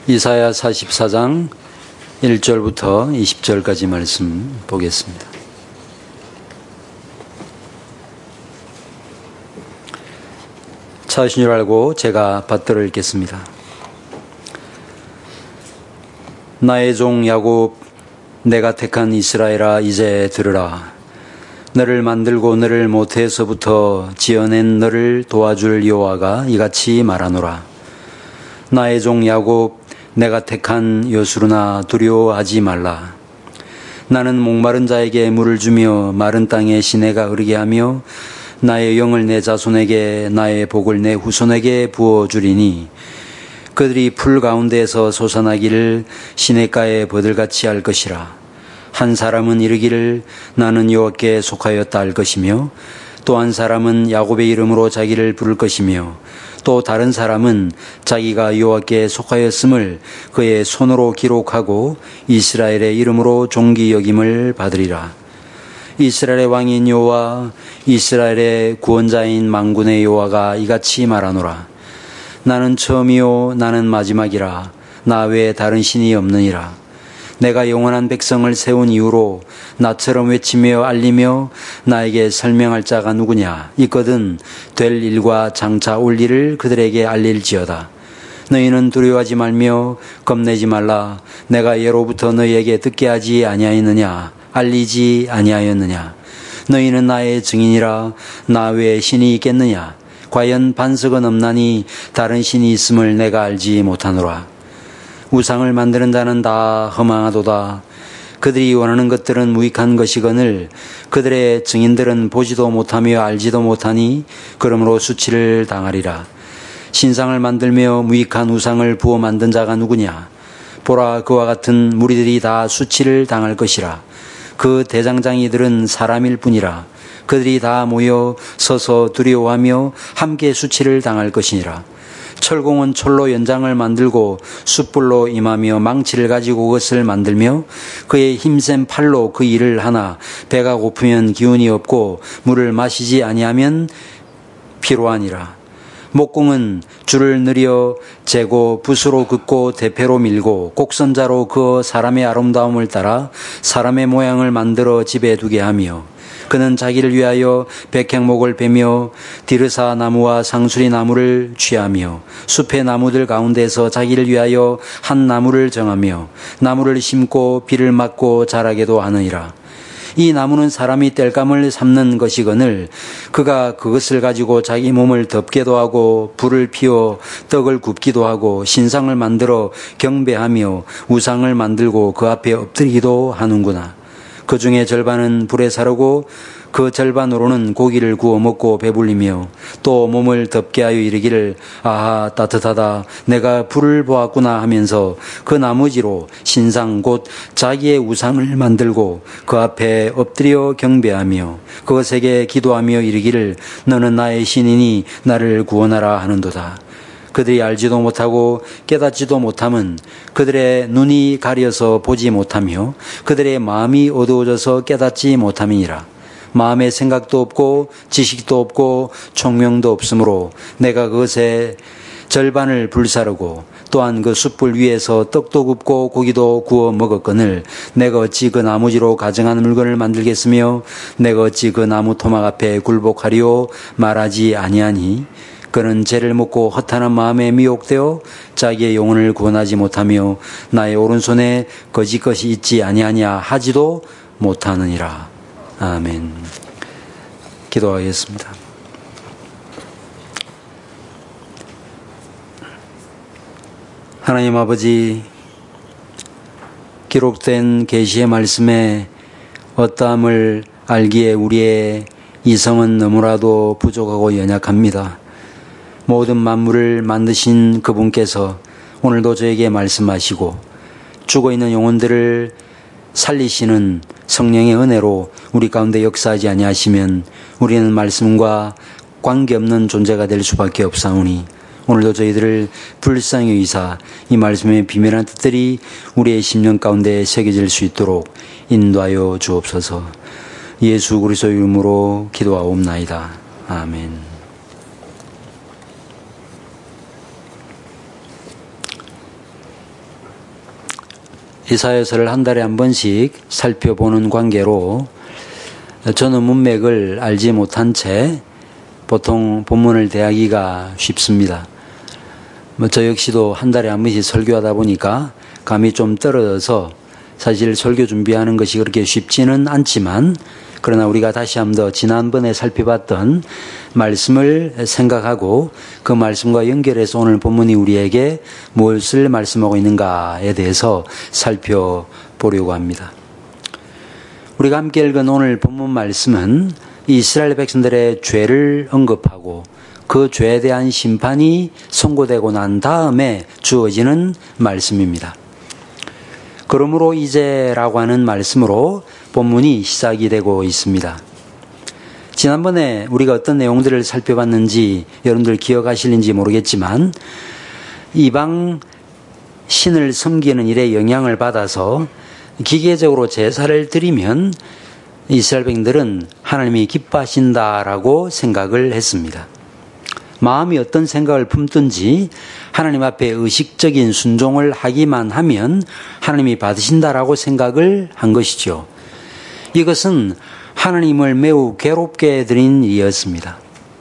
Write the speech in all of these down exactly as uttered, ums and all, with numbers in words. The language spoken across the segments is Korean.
이사야 사십사 장 일 절부터 이십 절까지 말씀 보겠습니다. 찾으신 줄 알고 제가 받들어 읽겠습니다. 나의 종 야곱, 내가 택한 이스라엘아, 이제 들으라. 너를 만들고 너를 모태에서부터 지어낸 너를 도와줄 여호와가 이같이 말하노라. 나의 종 야곱, 내가 택한 요수르나 두려워하지 말라. 나는 목마른 자에게 물을 주며 마른 땅에 시내가 흐르게 하며 나의 영을 내 자손에게 나의 복을 내 후손에게 부어주리니 그들이 풀 가운데에서 솟아나기를 시냇가에 버들같이 할 것이라. 한 사람은 이르기를 나는 여호와께 속하였다 할 것이며 또 한 사람은 야곱의 이름으로 자기를 부를 것이며 또 다른 사람은 자기가 여호와께 속하였음을 그의 손으로 기록하고 이스라엘의 이름으로 존귀 여김을 받으리라. 이스라엘의 왕인 여호와, 이스라엘의 구원자인 만군의 여호와가 이같이 말하노라. 나는 처음이요 나는 마지막이라. 나 외에 다른 신이 없느니라. 내가 영원한 백성을 세운 이후로 나처럼 외치며 알리며 나에게 설명할 자가 누구냐. 있거든 될 일과 장차 올 일을 그들에게 알릴지어다. 너희는 두려워하지 말며 겁내지 말라. 내가 예로부터 너희에게 듣게 하지 아니하였느냐. 알리지 아니하였느냐. 너희는 나의 증인이라. 나 외에 신이 있겠느냐. 과연 반석은 없나니 다른 신이 있음을 내가 알지 못하노라. 우상을 만드는 자는 다 허망하도다. 그들이 원하는 것들은 무익한 것이거늘 그들의 증인들은 보지도 못하며 알지도 못하니 그러므로 수치를 당하리라. 신상을 만들며 무익한 우상을 부어 만든 자가 누구냐. 보라, 그와 같은 무리들이 다 수치를 당할 것이라. 그 대장장이들은 사람일 뿐이라. 그들이 다 모여 서서 두려워하며 함께 수치를 당할 것이니라. 철공은 철로 연장을 만들고 숯불로 임하며 망치를 가지고 그것을 만들며 그의 힘센 팔로 그 일을 하나 배가 고프면 기운이 없고 물을 마시지 아니하면 피로하니라. 목공은 줄을 늘여 재고 붓으로 긋고 대패로 밀고 곡선자로 그어 사람의 아름다움을 따라 사람의 모양을 만들어 집에 두게 하며 그는 자기를 위하여 백향목을 베며 디르사 나무와 상수리 나무를 취하며 숲의 나무들 가운데서 자기를 위하여 한 나무를 정하며 나무를 심고 비를 맞고 자라게도 하느니라. 이 나무는 사람이 땔감을 삼는 것이거늘 그가 그것을 가지고 자기 몸을 덮게도 하고 불을 피워 떡을 굽기도 하고 신상을 만들어 경배하며 우상을 만들고 그 앞에 엎드리기도 하는구나. 그 중에 절반은 불에 사르고 그 절반으로는 고기를 구워 먹고 배불리며 또 몸을 덮게 하여 이르기를 아하 따뜻하다 내가 불을 보았구나 하면서 그 나머지로 신상 곧 자기의 우상을 만들고 그 앞에 엎드려 경배하며 그것에게 기도하며 이르기를 너는 나의 신이니 나를 구원하라 하는도다. 그들이 알지도 못하고 깨닫지도 못함은 그들의 눈이 가려서 보지 못하며 그들의 마음이 어두워져서 깨닫지 못함이니라. 마음에 생각도 없고 지식도 없고 총명도 없으므로 내가 그것의 절반을 불사르고 또한 그 숯불 위에서 떡도 굽고 고기도 구워 먹었거늘 내가 어찌 그 나무지로 가증한 물건을 만들겠으며 내가 어찌 그 나무 토막 앞에 굴복하리오 말하지 아니하니 그는 죄를 묻고 허탄한 마음에 미혹되어 자기의 영혼을 구원하지 못하며 나의 오른손에 거짓 것이 있지 아니하냐 하지도 못하느니라. 아멘. 기도하겠습니다. 하나님 아버지, 기록된 계시의 말씀에 어떠함을 알기에 우리의 이성은 너무나도 부족하고 연약합니다. 모든 만물을 만드신 그분께서 오늘도 저에게 말씀하시고 죽어있는 영혼들을 살리시는 성령의 은혜로 우리 가운데 역사하지 아니하시면 우리는 말씀과 관계없는 존재가 될 수밖에 없사오니 오늘도 저희들을 불쌍히 여기사 이 말씀의 비밀한 뜻들이 우리의 심령 가운데 새겨질 수 있도록 인도하여 주옵소서. 예수 그리스도의 이름으로 기도하옵나이다. 아멘. 이사야서를 한 달에 한 번씩 살펴보는 관계로 저는 문맥을 알지 못한 채 보통 본문을 대하기가 쉽습니다. 뭐 저 역시도 한 달에 한 번씩 설교하다 보니까 감이 좀 떨어져서 사실 설교 준비하는 것이 그렇게 쉽지는 않지만, 그러나 우리가 다시 한 번 더 지난번에 살펴봤던 말씀을 생각하고 그 말씀과 연결해서 오늘 본문이 우리에게 무엇을 말씀하고 있는가에 대해서 살펴보려고 합니다. 우리가 함께 읽은 오늘 본문 말씀은 이스라엘 백성들의 죄를 언급하고 그 죄에 대한 심판이 선고되고 난 다음에 주어지는 말씀입니다. 그러므로 이제라고 하는 말씀으로 본문이 시작이 되고 있습니다. 지난번에 우리가 어떤 내용들을 살펴봤는지 여러분들 기억하실는지 모르겠지만, 이방 신을 섬기는 일에 영향을 받아서 기계적으로 제사를 드리면 이스라엘 백성들은 하나님이 기뻐하신다라고 생각을 했습니다. 마음이 어떤 생각을 품든지 하나님 앞에 의식적인 순종을 하기만 하면 하나님이 받으신다라고 생각을 한 것이죠. 이것은 하나님을 매우 괴롭게 드린 일이었습니다.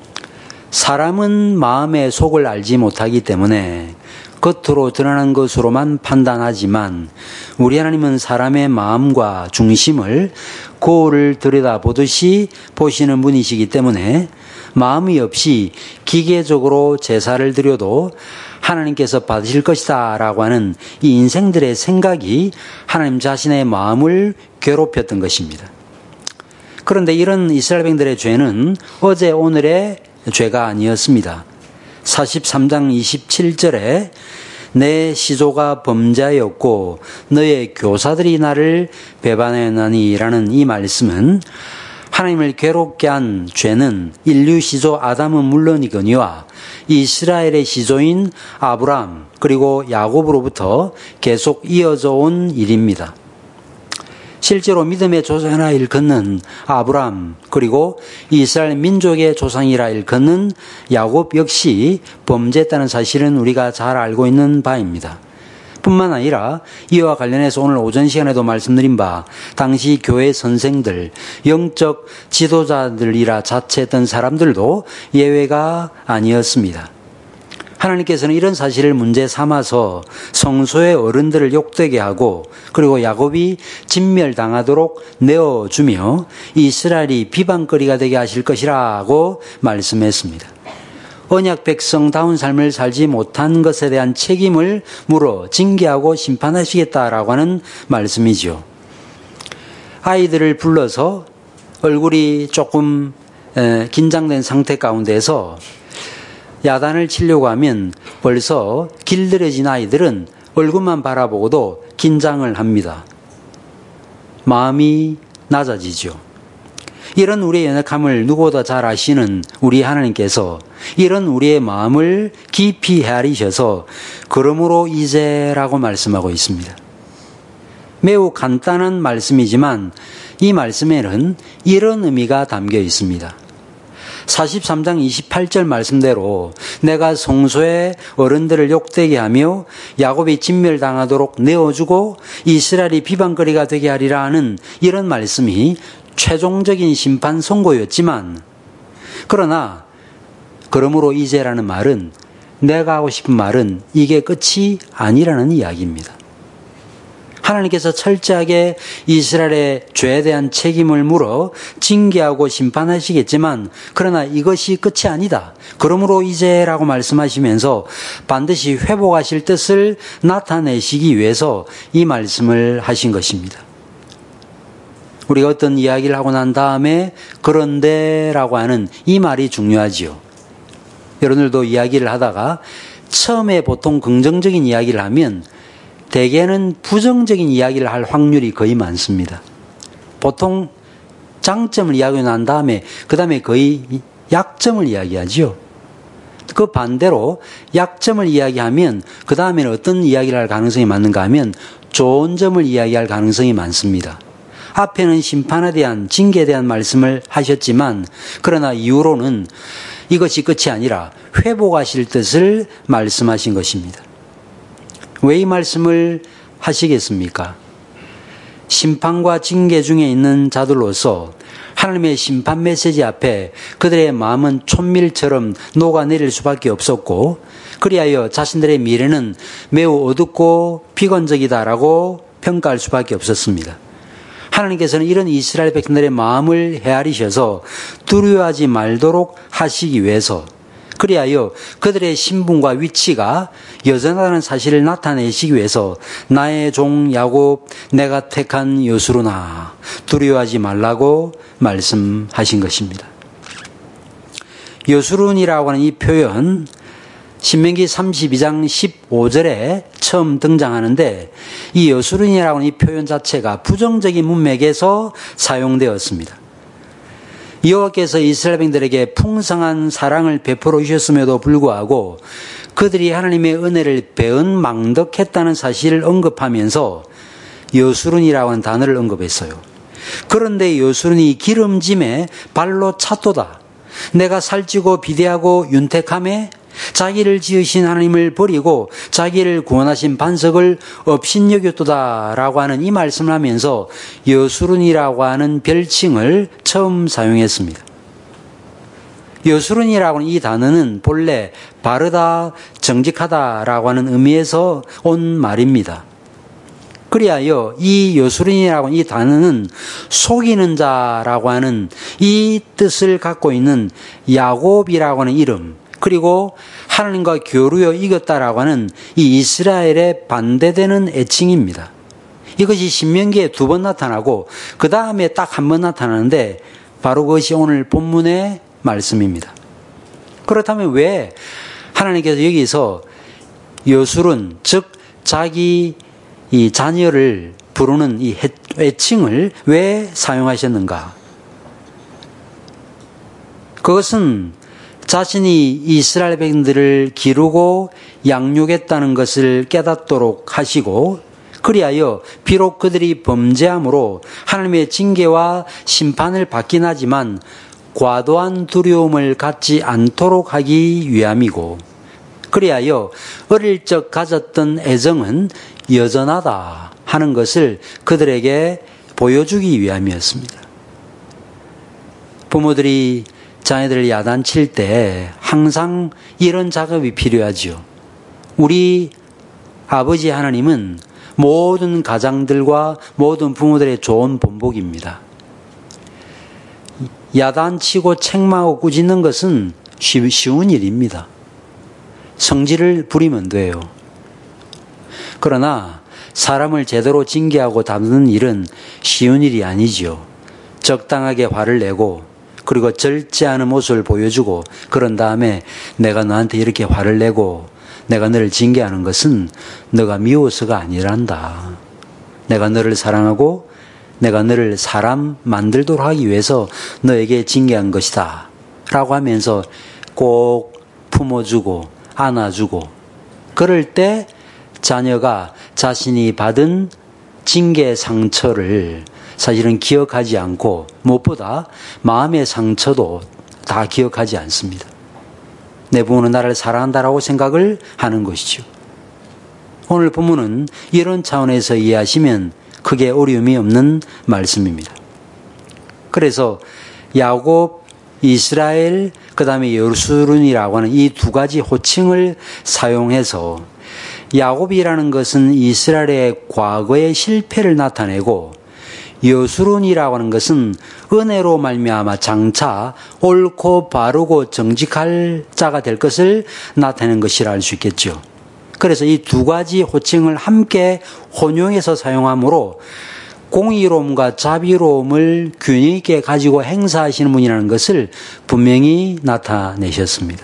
사람은 마음의 속을 알지 못하기 때문에 겉으로 드러난 것으로만 판단하지만 우리 하나님은 사람의 마음과 중심을 거울을 들여다보듯이 보시는 분이시기 때문에 마음이 없이 기계적으로 제사를 드려도 하나님께서 받으실 것이다 라고 하는 이 인생들의 생각이 하나님 자신의 마음을 괴롭혔던 것입니다. 그런데 이런 이스라엘 백성들의 죄는 어제 오늘의 죄가 아니었습니다. 사십삼 장 이십칠 절에 내 시조가 범죄하였고 너의 교사들이 나를 배반하였나니 라는 이 말씀은 하나님을 괴롭게 한 죄는 인류 시조 아담은 물론이거니와 이스라엘의 시조인 아브람 그리고 야곱으로부터 계속 이어져 온 일입니다. 실제로 믿음의 조상이라 일컫는 아브람 그리고 이스라엘 민족의 조상이라 일컫는 야곱 역시 범죄했다는 사실은 우리가 잘 알고 있는 바입니다. 뿐만 아니라 이와 관련해서 오늘 오전 시간에도 말씀드린 바 당시 교회 선생들, 영적 지도자들이라 자처했던 사람들도 예외가 아니었습니다. 하나님께서는 이런 사실을 문제 삼아서 성소의 어른들을 욕되게 하고 그리고 야곱이 진멸당하도록 내어주며 이스라엘이 비방거리가 되게 하실 것이라고 말씀했습니다. 언약 백성다운 삶을 살지 못한 것에 대한 책임을 물어 징계하고 심판하시겠다라고 하는 말씀이죠. 아이들을 불러서 얼굴이 조금 긴장된 상태 가운데서 야단을 치려고 하면 벌써 길들여진 아이들은 얼굴만 바라보고도 긴장을 합니다. 마음이 낮아지죠. 이런 우리의 연약함을 누구보다 잘 아시는 우리 하나님께서 이런 우리의 마음을 깊이 헤아리셔서 그러므로 이제라고 말씀하고 있습니다. 매우 간단한 말씀이지만 이 말씀에는 이런 의미가 담겨 있습니다. 사십삼 장 이십팔 절 말씀대로 내가 성소의 어른들을 욕되게 하며 야곱이 진멸당하도록 내어주고 이스라엘이 비방거리가 되게 하리라 하는 이런 말씀이 최종적인 심판 선고였지만, 그러나 그러므로 이제라는 말은 내가 하고 싶은 말은 이게 끝이 아니라는 이야기입니다. 하나님께서 철저하게 이스라엘의 죄에 대한 책임을 물어 징계하고 심판하시겠지만 그러나 이것이 끝이 아니다. 그러므로 이제라고 말씀하시면서 반드시 회복하실 뜻을 나타내시기 위해서 이 말씀을 하신 것입니다. 우리가 어떤 이야기를 하고 난 다음에 그런데라고 하는 이 말이 중요하지요. 여러분들도 이야기를 하다가 처음에 보통 긍정적인 이야기를 하면 대개는 부정적인 이야기를 할 확률이 거의 많습니다. 보통 장점을 이야기하고 난 다음에 그 다음에 거의 약점을 이야기하지요. 그 반대로 약점을 이야기하면 그 다음에는 어떤 이야기를 할 가능성이 많은가 하면 좋은 점을 이야기할 가능성이 많습니다. 앞에는 심판에 대한 징계에 대한 말씀을 하셨지만 그러나 이후로는 이것이 끝이 아니라 회복하실 뜻을 말씀하신 것입니다. 왜 이 말씀을 하시겠습니까? 심판과 징계 중에 있는 자들로서 하나님의 심판 메시지 앞에 그들의 마음은 촛밀처럼 녹아내릴 수밖에 없었고, 그리하여 자신들의 미래는 매우 어둡고 비관적이다라고 평가할 수밖에 없었습니다. 하나님께서는 이런 이스라엘 백성들의 마음을 헤아리셔서 두려워하지 말도록 하시기 위해서, 그리하여 그들의 신분과 위치가 여전하다는 사실을 나타내시기 위해서 나의 종 야곱 내가 택한 여수로나 두려워하지 말라고 말씀하신 것입니다. 여수론이라고 하는 이 표현, 신명기 삼십이 장 십오 절에 처음 등장하는데, 이 여수론이라고 하는 이 표현 자체가 부정적인 문맥에서 사용되었습니다. 여호와께서 이스라엘 백성들에게 풍성한 사랑을 베풀어 주셨음에도 불구하고 그들이 하나님의 은혜를 배은망덕했다는 사실을 언급하면서 여수론이라고 하는 단어를 언급했어요. 그런데 여수론이 기름짐에 발로 찼도다. 내가 살찌고 비대하고 윤택함에 자기를 지으신 하나님을 버리고 자기를 구원하신 반석을 업신여겼도다라고 하는 이 말씀을 하면서 여수론이라고 하는 별칭을 처음 사용했습니다. 여수론이라고 하는 이 단어는 본래 바르다, 정직하다라고 하는 의미에서 온 말입니다. 그리하여 이 여수론이라고 하는 이 단어는 속이는 자라고 하는 이 뜻을 갖고 있는 야곱이라고 하는 이름, 그리고 하나님과 교류여 이겼다라고 하는 이 이스라엘에 반대되는 애칭입니다. 이것이 신명기에 두 번 나타나고 그 다음에 딱 한 번 나타나는데 바로 그것이 오늘 본문의 말씀입니다. 그렇다면 왜 하나님께서 여기서 여술은, 즉 자기 이 자녀를 부르는 이 애칭을 왜 사용하셨는가? 그것은 자신이 이스라엘 백성들을 기르고 양육했다는 것을 깨닫도록 하시고, 그리하여 비록 그들이 범죄함으로 하나님의 징계와 심판을 받긴 하지만 과도한 두려움을 갖지 않도록 하기 위함이고, 그리하여 어릴 적 가졌던 애정은 여전하다 하는 것을 그들에게 보여주기 위함이었습니다. 부모들이 자녀들을 야단칠 때 항상 이런 작업이 필요하지요. 우리 아버지 하나님은 모든 가장들과 모든 부모들의 좋은 본보기입니다. 야단치고 책망하고 꾸짖는 것은 쉬운 일입니다. 성질을 부리면 돼요. 그러나 사람을 제대로 징계하고 다루는 일은 쉬운 일이 아니지요. 적당하게 화를 내고, 그리고 절제하는 모습을 보여주고, 그런 다음에 내가 너한테 이렇게 화를 내고 내가 너를 징계하는 것은 너가 미워서가 아니란다. 내가 너를 사랑하고 내가 너를 사람 만들도록 하기 위해서 너에게 징계한 것이다 라고 하면서 꼭 품어주고 안아주고, 그럴 때 자녀가 자신이 받은 징계 상처를 사실은 기억하지 않고, 무엇보다 마음의 상처도 다 기억하지 않습니다. 내 부모는 나를 사랑한다라고 생각을 하는 것이죠. 오늘 본문은 이런 차원에서 이해하시면 크게 어려움이 없는 말씀입니다. 그래서 야곱, 이스라엘, 그 다음에 여수론이라고 하는 이 두 가지 호칭을 사용해서 야곱이라는 것은 이스라엘의 과거의 실패를 나타내고, 여수론이라고 하는 것은 은혜로 말미암아 장차 옳고 바르고 정직할 자가 될 것을 나타내는 것이라 할 수 있겠죠. 그래서 이 두 가지 호칭을 함께 혼용해서 사용하므로 공의로움과 자비로움을 균형 있게 가지고 행사하시는 분이라는 것을 분명히 나타내셨습니다.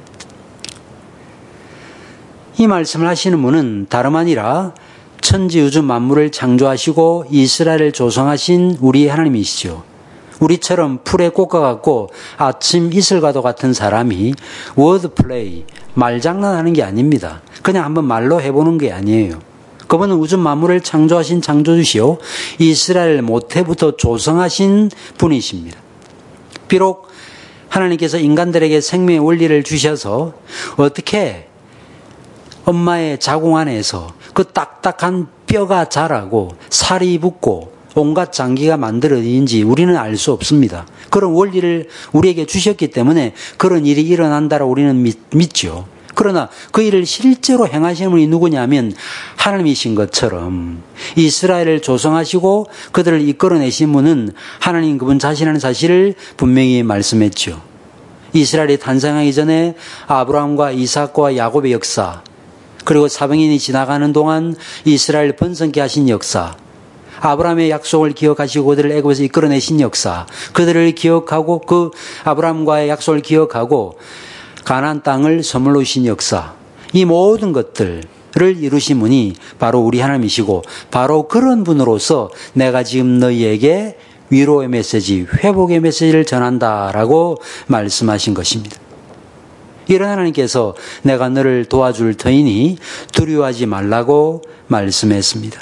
이 말씀을 하시는 분은 다름 아니라 천지우주 만물을 창조하시고 이스라엘을 조성하신 우리 하나님이시죠. 우리처럼 풀의 꽃과 같고 아침 이슬과도 같은 사람이 워드플레이, 말장난하는 게 아닙니다. 그냥 한번 말로 해보는 게 아니에요. 그분은 우주 만물을 창조하신 창조주시오, 이스라엘 모태부터 조성하신 분이십니다. 비록 하나님께서 인간들에게 생명의 원리를 주셔서 어떻게 엄마의 자궁 안에서 그 딱딱한 뼈가 자라고 살이 붙고 온갖 장기가 만들어진지 우리는 알 수 없습니다. 그런 원리를 우리에게 주셨기 때문에 그런 일이 일어난다라고 우리는 믿, 믿죠. 그러나 그 일을 실제로 행하시는 분이 누구냐면 하나님이신 것처럼 이스라엘을 조성하시고 그들을 이끌어내신 분은 하나님 그분 자신이라는 사실을 분명히 말씀했죠. 이스라엘이 탄생하기 전에 아브라함과 이삭과 야곱의 역사, 그리고 사백년이 지나가는 동안 이스라엘 번성케 하신 역사, 아브라함의 약속을 기억하시고 그들을 애굽에서 이끌어내신 역사, 그들을 기억하고 그 아브라함과의 약속을 기억하고 가나안 땅을 선물로 주신 역사, 이 모든 것들을 이루신 분이 바로 우리 하나님이시고 바로 그런 분으로서 내가 지금 너희에게 위로의 메시지, 회복의 메시지를 전한다라고 말씀하신 것입니다. 이런 하나님께서 내가 너를 도와줄 터이니 두려워하지 말라고 말씀했습니다.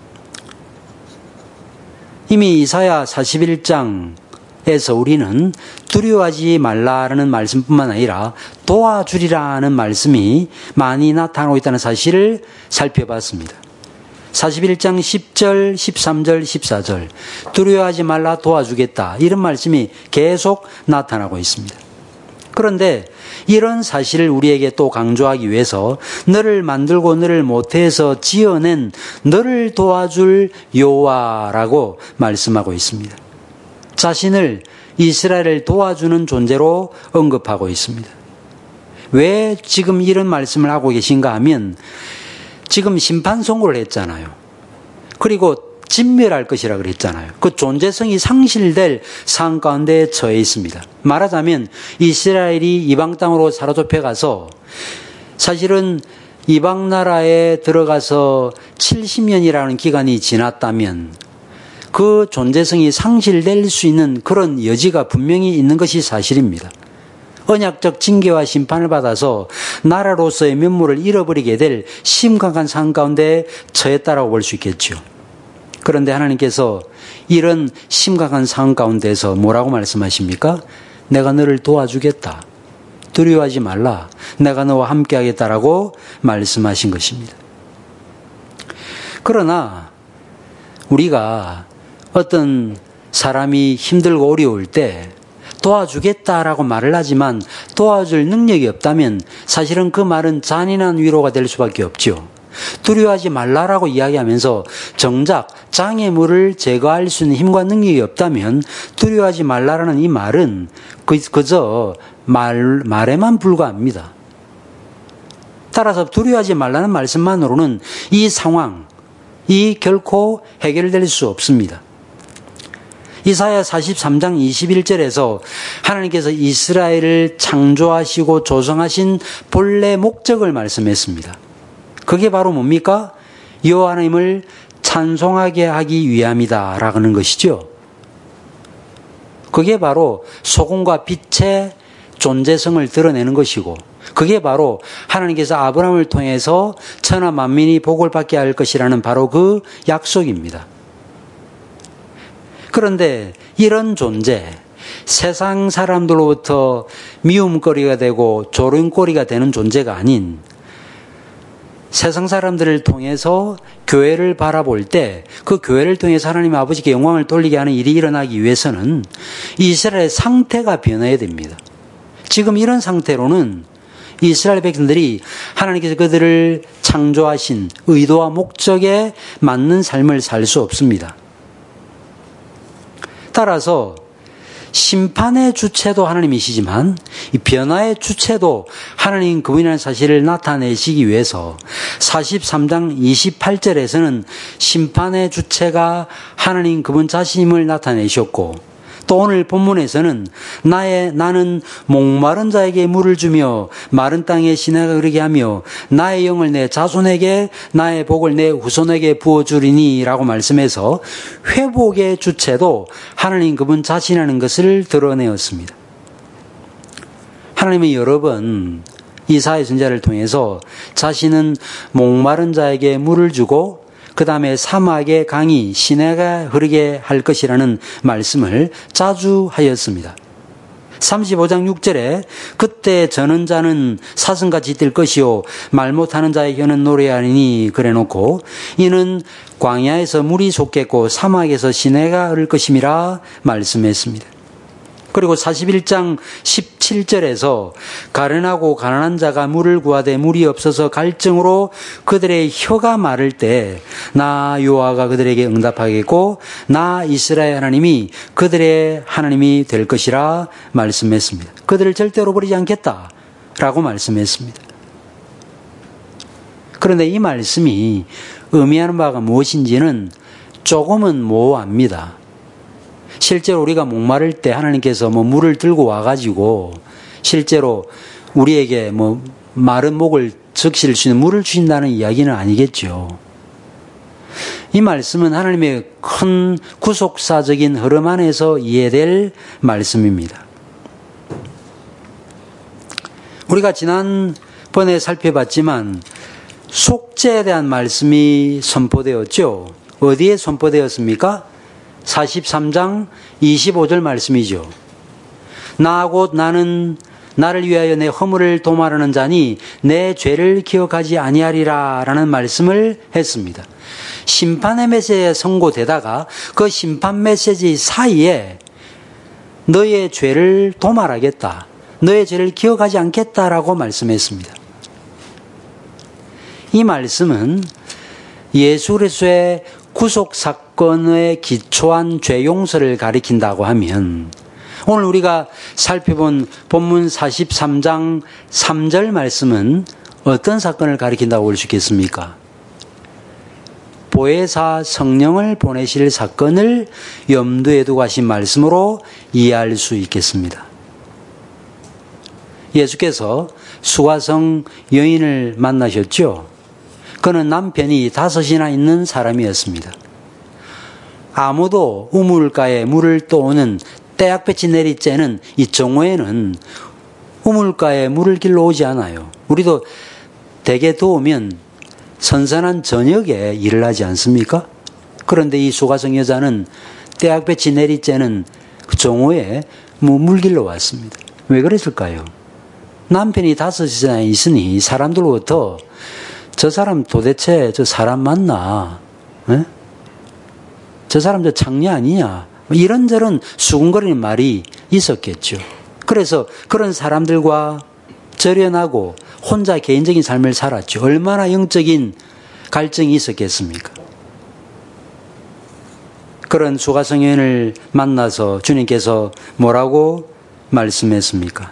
이미 이사야 사십일 장에서 우리는 두려워하지 말라라는 말씀뿐만 아니라 도와주리라는 말씀이 많이 나타나고 있다는 사실을 살펴봤습니다. 사십일 장 십 절, 십삼 절, 십사 절 두려워하지 말라 도와주겠다 이런 말씀이 계속 나타나고 있습니다. 그런데 이런 사실을 우리에게 또 강조하기 위해서 너를 만들고 너를 모태에서 지어낸 너를 도와줄 여호와라고 말씀하고 있습니다. 자신을 이스라엘을 도와주는 존재로 언급하고 있습니다. 왜 지금 이런 말씀을 하고 계신가 하면 지금 심판 선고를 했잖아요. 그리고 진멸할 것이라 그랬잖아요. 그 존재성이 상실될 상황 가운데 처해 있습니다. 말하자면 이스라엘이 이방 땅으로 사로잡혀 가서 사실은 이방 나라에 들어가서 칠십 년이라는 기간이 지났다면 그 존재성이 상실될 수 있는 그런 여지가 분명히 있는 것이 사실입니다. 언약적 징계와 심판을 받아서 나라로서의 면모를 잃어버리게 될 심각한 상황 가운데 처했다라고 볼 수 있겠죠. 그런데 하나님께서 이런 심각한 상황 가운데서 뭐라고 말씀하십니까? 내가 너를 도와주겠다. 두려워하지 말라. 내가 너와 함께 하겠다라고 말씀하신 것입니다. 그러나 우리가 어떤 사람이 힘들고 어려울 때 도와주겠다라고 말을 하지만 도와줄 능력이 없다면 사실은 그 말은 잔인한 위로가 될 수밖에 없죠. 두려워하지 말라라고 이야기하면서 정작 장애물을 제거할 수 있는 힘과 능력이 없다면 두려워하지 말라라는 이 말은 그저 말, 말에만 불과합니다. 따라서 두려워하지 말라는 말씀만으로는 이 상황, 이 결코 해결될 수 없습니다. 이사야 사십삼 장 이십일 절에서 하나님께서 이스라엘을 창조하시고 조성하신 본래 목적을 말씀했습니다. 그게 바로 뭡니까? 여호와 하나님을 찬송하게 하기 위함이다라는 것이죠. 그게 바로 소금과 빛의 존재성을 드러내는 것이고 그게 바로 하나님께서 아브라함을 통해서 천하 만민이 복을 받게 할 것이라는 바로 그 약속입니다. 그런데 이런 존재, 세상 사람들로부터 미움거리가 되고 조롱거리가 되는 존재가 아닌 세상 사람들을 통해서 교회를 바라볼 때 그 교회를 통해서 하나님 아버지께 영광을 돌리게 하는 일이 일어나기 위해서는 이스라엘의 상태가 변해야 됩니다. 지금 이런 상태로는 이스라엘 백성들이 하나님께서 그들을 창조하신 의도와 목적에 맞는 삶을 살 수 없습니다. 따라서 심판의 주체도 하나님이시지만 이 변화의 주체도 하나님 그분이라는 사실을 나타내시기 위해서 사십삼 장 이십팔 절에서는 심판의 주체가 하나님 그분 자신임을 나타내셨고 또 오늘 본문에서는 나의 나는 목마른 자에게 물을 주며 마른 땅에 시내가 흐르게 하며 나의 영을 내 자손에게 나의 복을 내 후손에게 부어주리니 라고 말씀해서 회복의 주체도 하나님 그분 자신이라는 것을 드러내었습니다. 하나님은 여러 번 이사야 선지자를 통해서 자신은 목마른 자에게 물을 주고 그 다음에 사막의 강이 시내가 흐르게 할 것이라는 말씀을 자주 하였습니다. 삼십오 장 육 절에 그때 저는 자는 사슴같이 뛸 것이요 말 못하는 자의 혀는 노래하리니 그래놓고 이는 광야에서 물이 솟겠고 사막에서 시내가 흐를 것임이라 말씀했습니다. 그리고 사십일 장 십칠 절에서 가련하고 가난한 자가 물을 구하되 물이 없어서 갈증으로 그들의 혀가 마를 때 나 여호와가 그들에게 응답하겠고 나 이스라엘 하나님이 그들의 하나님이 될 것이라 말씀했습니다. 그들을 절대로 버리지 않겠다라고 말씀했습니다. 그런데 이 말씀이 의미하는 바가 무엇인지는 조금은 모호합니다. 실제로 우리가 목마를 때 하나님께서 뭐 물을 들고 와가지고 실제로 우리에게 뭐 마른 목을 적실 수 있는 물을 주신다는 이야기는 아니겠죠. 이 말씀은 하나님의 큰 구속사적인 흐름 안에서 이해될 말씀입니다. 우리가 지난번에 살펴봤지만 속죄에 대한 말씀이 선포되었죠. 어디에 선포되었습니까? 사십삼 장 이십오 절 말씀이죠. 나 곧 나는 나를 위하여 내 허물을 도말하는 자니 내 죄를 기억하지 아니하리라 라는 말씀을 했습니다. 심판의 메시지에 선고되다가 그 심판 메시지 사이에 너의 죄를 도말하겠다, 너의 죄를 기억하지 않겠다라고 말씀했습니다. 이 말씀은 예수 그리스도의 구속 사건에 기초한 죄 용서를 가리킨다고 하면 오늘 우리가 살펴본 본문 사십삼 장 삼 절 말씀은 어떤 사건을 가리킨다고 볼 수 있겠습니까? 보혜사 성령을 보내실 사건을 염두에 두고 하신 말씀으로 이해할 수 있겠습니다. 예수께서 수가성 여인을 만나셨죠. 그는 남편이 다섯이나 있는 사람이었습니다. 아무도 우물가에 물을 떠오는 떼약볕이 내리쬐는 이 정오에는 우물가에 물을 길러 오지 않아요. 우리도 대개 더우면 선선한 저녁에 일을 하지 않습니까? 그런데 이 수가성 여자는 떼약볕이 내리쬐는 그 정오에 뭐 물 길러 왔습니다. 왜 그랬을까요? 남편이 다섯이나 있으니 사람들로부터 저 사람 도대체 저 사람 맞나? 에? 저 사람 저 장녀 아니냐? 이런저런 수군거리는 말이 있었겠죠. 그래서 그런 사람들과 절연하고 혼자 개인적인 삶을 살았죠. 얼마나 영적인 갈증이 있었겠습니까? 그런 수가성 여인을 만나서 주님께서 뭐라고 말씀했습니까?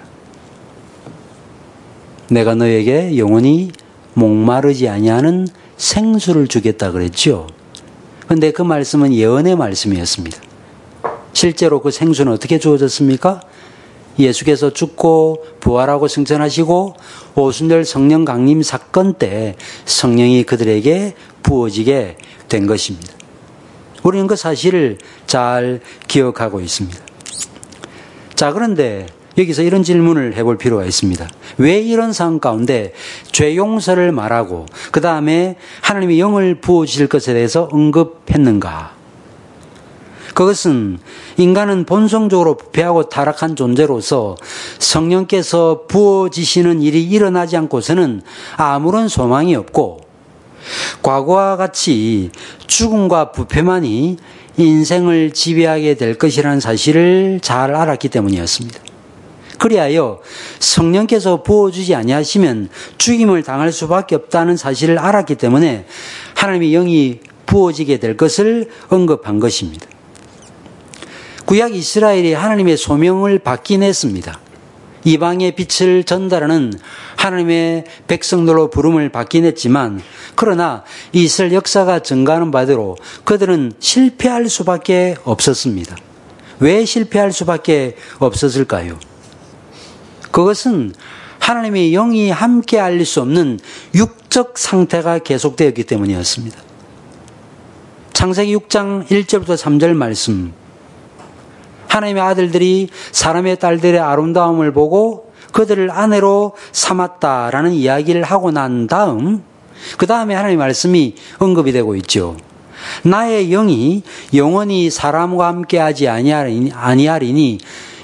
내가 너에게 영원히 목마르지 아니하는 생수를 주겠다 그랬죠. 그런데 그 말씀은 예언의 말씀이었습니다. 실제로 그 생수는 어떻게 주어졌습니까? 예수께서 죽고 부활하고 승천하시고 오순절 성령 강림 사건 때 성령이 그들에게 부어지게 된 것입니다. 우리는 그 사실을 잘 기억하고 있습니다. 자, 그런데 여기서 이런 질문을 해볼 필요가 있습니다. 왜 이런 상황 가운데 죄 용서를 말하고 그 다음에 하나님의 영을 부어주실 것에 대해서 언급했는가? 그것은 인간은 본성적으로 부패하고 타락한 존재로서 성령께서 부어지시는 일이 일어나지 않고서는 아무런 소망이 없고 과거와 같이 죽음과 부패만이 인생을 지배하게 될 것이라는 사실을 잘 알았기 때문이었습니다. 그리하여 성령께서 부어주지 아니하시면 죽임을 당할 수밖에 없다는 사실을 알았기 때문에 하나님의 영이 부어지게 될 것을 언급한 것입니다. 구약 이스라엘이 하나님의 소명을 받긴 했습니다. 이방의 빛을 전달하는 하나님의 백성들로 부름을 받긴 했지만 그러나 이스라엘 역사가 증가하는 바대로 그들은 실패할 수밖에 없었습니다. 왜 실패할 수밖에 없었을까요? 그것은 하나님의 영이 함께 할 수 없는 육적 상태가 계속되었기 때문이었습니다. 창세기 육 장 일 절부터 삼 절 말씀, 하나님의 아들들이 사람의 딸들의 아름다움을 보고 그들을 아내로 삼았다라는 이야기를 하고 난 다음 그 다음에 하나님의 말씀이 언급이 되고 있죠. 나의 영이 영원히 사람과 함께하지 아니하리니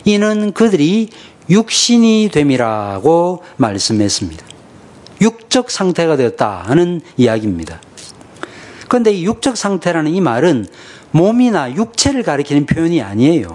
이는 그들이 육신이 됨이라고 말씀했습니다. 육적 상태가 되었다 하는 이야기입니다. 그런데 이 육적 상태라는 이 말은 몸이나 육체를 가리키는 표현이 아니에요.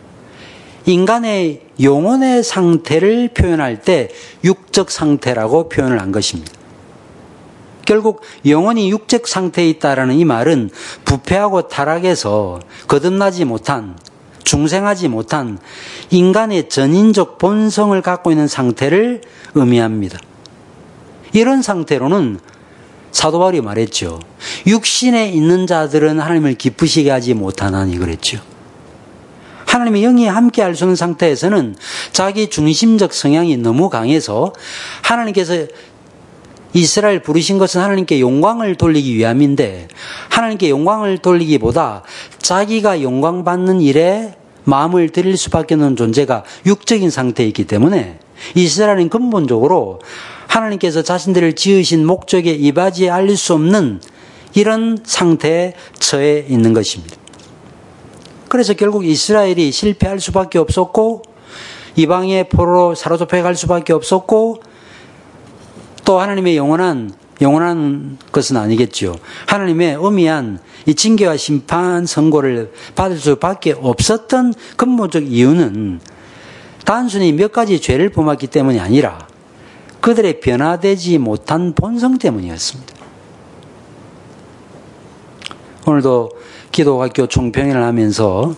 인간의 영혼의 상태를 표현할 때 육적 상태라고 표현을 한 것입니다. 결국 영혼이 육적 상태에 있다라는 이 말은 부패하고 타락해서 거듭나지 못한, 중생하지 못한 인간의 전인적 본성을 갖고 있는 상태를 의미합니다. 이런 상태로는 사도 바울이 말했죠. 육신에 있는 자들은 하나님을 기쁘시게 하지 못하나니 그랬죠. 하나님의 영이 함께 할 수 있는 상태에서는 자기 중심적 성향이 너무 강해서 하나님께서 이스라엘 부르신 것은 하나님께 영광을 돌리기 위함인데 하나님께 영광을 돌리기보다 자기가 영광 받는 일에 마음을 들일 수밖에 없는 존재가 육적인 상태에 있기 때문에 이스라엘은 근본적으로 하나님께서 자신들을 지으신 목적에 이바지에 알릴 수 없는 이런 상태에 처해 있는 것입니다. 그래서 결국 이스라엘이 실패할 수밖에 없었고 이방의 포로로 사로잡혀 갈 수밖에 없었고 또 하나님의 영원한 영원한 것은 아니겠죠. 하나님의 엄미한 이 징계와 심판 선고를 받을 수밖에 없었던 근본적 이유는 단순히 몇 가지 죄를 범했기 때문이 아니라 그들의 변화되지 못한 본성 때문이었습니다. 오늘도 기도학교 총평회를 하면서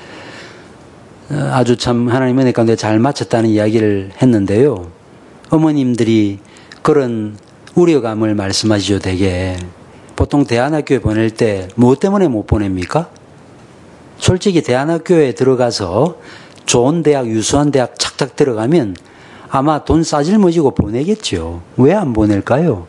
아주 참 하나님 은혜 가운데 잘 마쳤다는 이야기를 했는데요. 어머님들이 그런 우려감을 말씀하시죠. 되게 보통 대안학교에 보낼 때 무엇 때문에 못 보냅니까? 솔직히 대안학교에 들어가서 좋은 대학, 유수한 대학 착착 들어가면 아마 돈 싸질머지고 보내겠죠. 왜 안 보낼까요?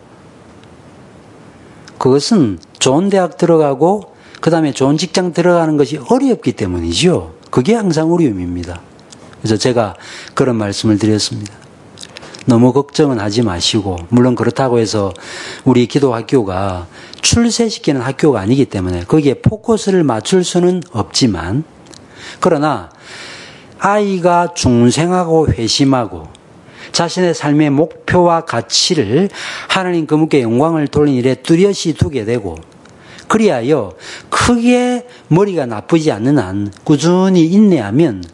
그것은 좋은 대학 들어가고 그 다음에 좋은 직장 들어가는 것이 어렵기 때문이죠. 그게 항상 어려움입니다. 그래서 제가 그런 말씀을 드렸습니다. 너무 걱정은 하지 마시고, 물론 그렇다고 해서 우리 기도학교가 출세시키는 학교가 아니기 때문에 거기에 포커스를 맞출 수는 없지만, 그러나 아이가 중생하고 회심하고 자신의 삶의 목표와 가치를 하나님 그분께 영광을 돌린 일에 뚜렷이 두게 되고 그리하여 크게 머리가 나쁘지 않는 한 꾸준히 인내하면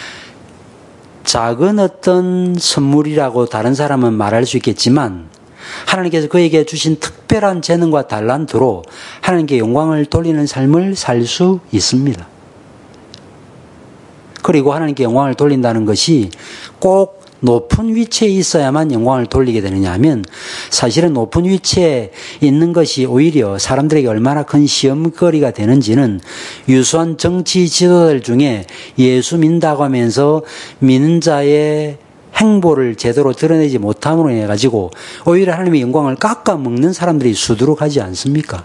작은 어떤 선물이라고 다른 사람은 말할 수 있겠지만 하나님께서 그에게 주신 특별한 재능과 달란트로 하나님께 영광을 돌리는 삶을 살 수 있습니다. 그리고 하나님께 영광을 돌린다는 것이 꼭 높은 위치에 있어야만 영광을 돌리게 되느냐 하면 사실은 높은 위치에 있는 것이 오히려 사람들에게 얼마나 큰 시험거리가 되는지는 유수한 정치 지도자들 중에 예수 믿는다고 하면서 믿는 자의 행보를 제대로 드러내지 못함으로 인해 가지고 오히려 하나님의 영광을 깎아먹는 사람들이 수두룩하지 않습니까?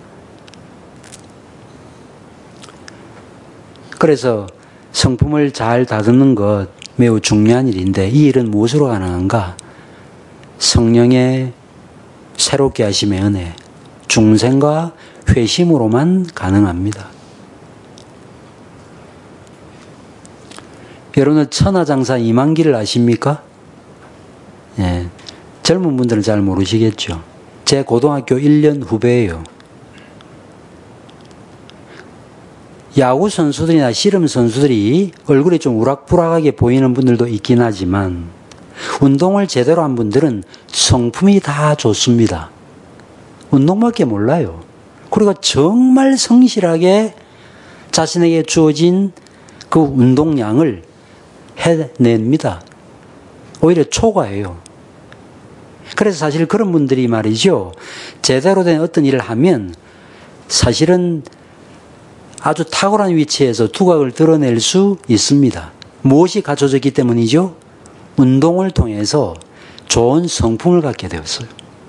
그래서 성품을 잘 다듬는 것 매우 중요한 일인데 이 일은 무엇으로 가능한가? 성령의 새롭게 하심의 은혜, 중생과 회심으로만 가능합니다. 여러분은 천하장사 이만기를 아십니까? 예, 젊은 분들은 잘 모르시겠죠. 제 고등학교 일 년 후배예요. 야구 선수들이나 씨름 선수들이 얼굴이 좀 우락부락하게 보이는 분들도 있긴 하지만 운동을 제대로 한 분들은 성품이 다 좋습니다. 운동밖에 몰라요. 그리고 정말 성실하게 자신에게 주어진 그 운동량을 해냅니다. 오히려 초과해요. 그래서 사실 그런 분들이 말이죠. 제대로 된 어떤 일을 하면 사실은 아주 탁월한 위치에서 두각을 드러낼 수 있습니다. 무엇이 갖춰졌기 때문이죠? 운동을 통해서 좋은 성품을 갖게 되었어요.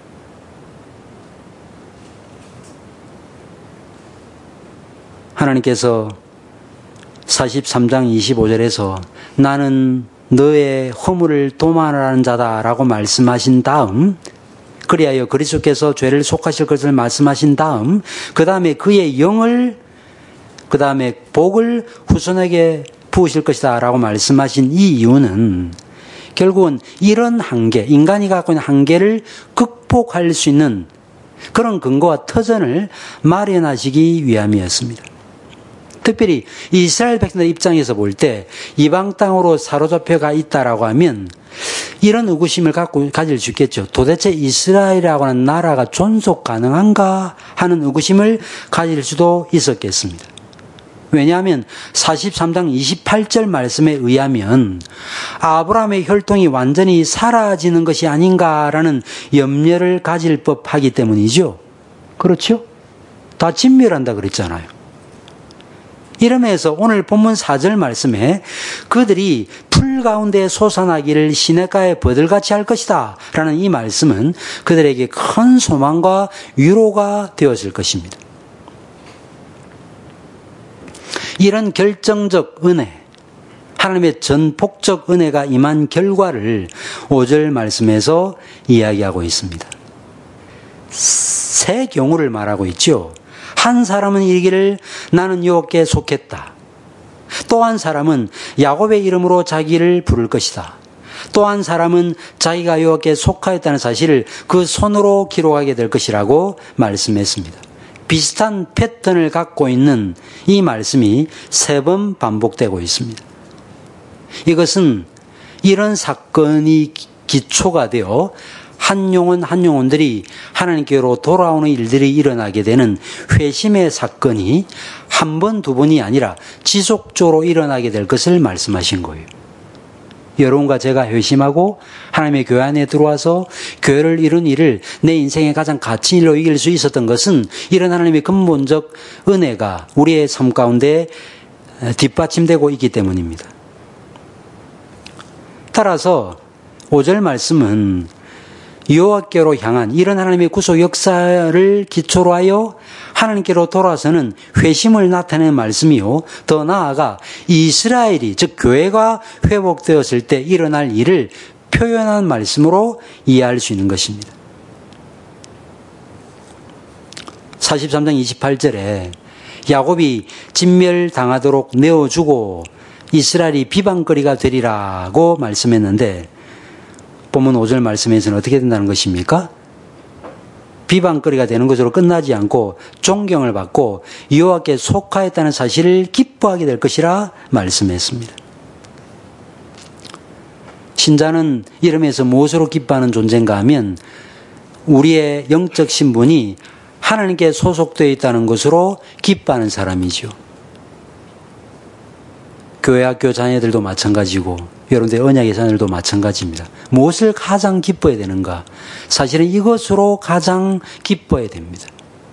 하나님께서 사십삼 장 이십오 절에서 나는 너의 허물을 도말하는 자다라고 말씀하신 다음 그리하여 그리스도께서 죄를 속하실 것을 말씀하신 다음 그 다음에 그의 영을 그 다음에 복을 후손에게 부으실 것이다 라고 말씀하신 이 이유는 결국은 이런 한계, 인간이 갖고 있는 한계를 극복할 수 있는 그런 근거와 터전을 마련하시기 위함이었습니다. 특별히 이스라엘 백성들 입장에서 볼 때 이방 땅으로 사로잡혀가 있다라고 하면 이런 의구심을 갖고 가질 수 있겠죠. 도대체 이스라엘이라고 하는 나라가 존속 가능한가 하는 의구심을 가질 수도 있었겠습니다. 왜냐하면 사십삼 장 이십팔 절 말씀에 의하면 아브라함의 혈통이 완전히 사라지는 것이 아닌가라는 염려를 가질 법하기 때문이죠. 그렇죠? 다 진멸한다 그랬잖아요. 이러면서 오늘 본문 사 절 말씀에 그들이 풀 가운데 솟아나기를 시냇가에 버들같이 할 것이다 라는 이 말씀은 그들에게 큰 소망과 위로가 되었을 것입니다. 이런 결정적 은혜, 하나님의 전폭적 은혜가 임한 결과를 오 절 말씀에서 이야기하고 있습니다. 세 경우를 말하고 있죠. 한 사람은 이르기를 나는 여호와께 속했다. 또 한 사람은 야곱의 이름으로 자기를 부를 것이다. 또 한 사람은 자기가 여호와께 속하였다는 사실을 그 손으로 기록하게 될 것이라고 말씀했습니다. 비슷한 패턴을 갖고 있는 이 말씀이 세 번 반복되고 있습니다. 이것은 이런 사건이 기초가 되어 한 영혼 한 영혼들이 하나님께로 돌아오는 일들이 일어나게 되는 회심의 사건이 한 번, 두 번이 아니라 지속적으로 일어나게 될 것을 말씀하신 거예요. 여러분과 제가 회심하고 하나님의 교회 안에 들어와서 교회를 이룬 일을 내 인생의 가장 가치 일로 이길 수 있었던 것은 이런 하나님의 근본적 은혜가 우리의 삶 가운데 뒷받침되고 있기 때문입니다. 따라서 오 절 말씀은 여호와께로 향한 이런 하나님의 구속 역사를 기초로 하여 하나님께로 돌아서는 회심을 나타내는 말씀이요. 더 나아가 이스라엘이 즉 교회가 회복되었을 때 일어날 일을 표현한 말씀으로 이해할 수 있는 것입니다. 사십삼 장 이십팔 절에 야곱이 진멸당하도록 내어주고 이스라엘이 비방거리가 되리라고 말씀했는데 본문 오 절 말씀에서는 어떻게 된다는 것입니까? 비방거리가 되는 것으로 끝나지 않고 존경을 받고 여호와께 속하였다는 사실을 기뻐하게 될 것이라 말씀했습니다. 신자는 이러면서 무엇으로 기뻐하는 존재인가 하면 우리의 영적 신분이 하나님께 소속되어 있다는 것으로 기뻐하는 사람이죠. 교회 학교 자녀들도 마찬가지고 여러분들의 언약의 자녀들도 마찬가지입니다. 무엇을 가장 기뻐해야 되는가? 사실은 이것으로 가장 기뻐해야 됩니다.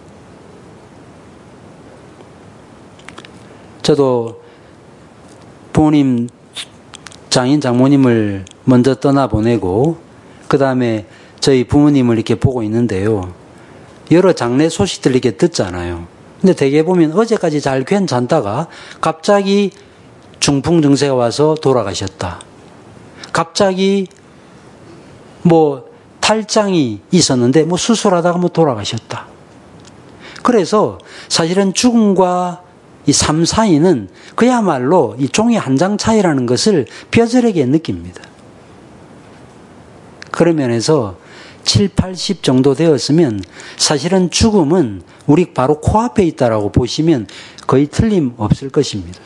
저도 부모님, 장인, 장모님을 먼저 떠나보내고 그 다음에 저희 부모님을 이렇게 보고 있는데요. 여러 장례 소식들 이렇게 듣잖아요. 근데 대개 보면 어제까지 잘 괜찮다가 갑자기 중풍 증세가 와서 돌아가셨다. 갑자기 뭐 탈장이 있었는데 뭐 수술하다가 뭐 돌아가셨다. 그래서 사실은 죽음과 이 삶 사이는 그야말로 이 종이 한 장 차이라는 것을 뼈저리게 느낍니다. 그런 면에서 칠, 팔십 정도 되었으면 사실은 죽음은 우리 바로 코앞에 있다라고 보시면 거의 틀림없을 것입니다.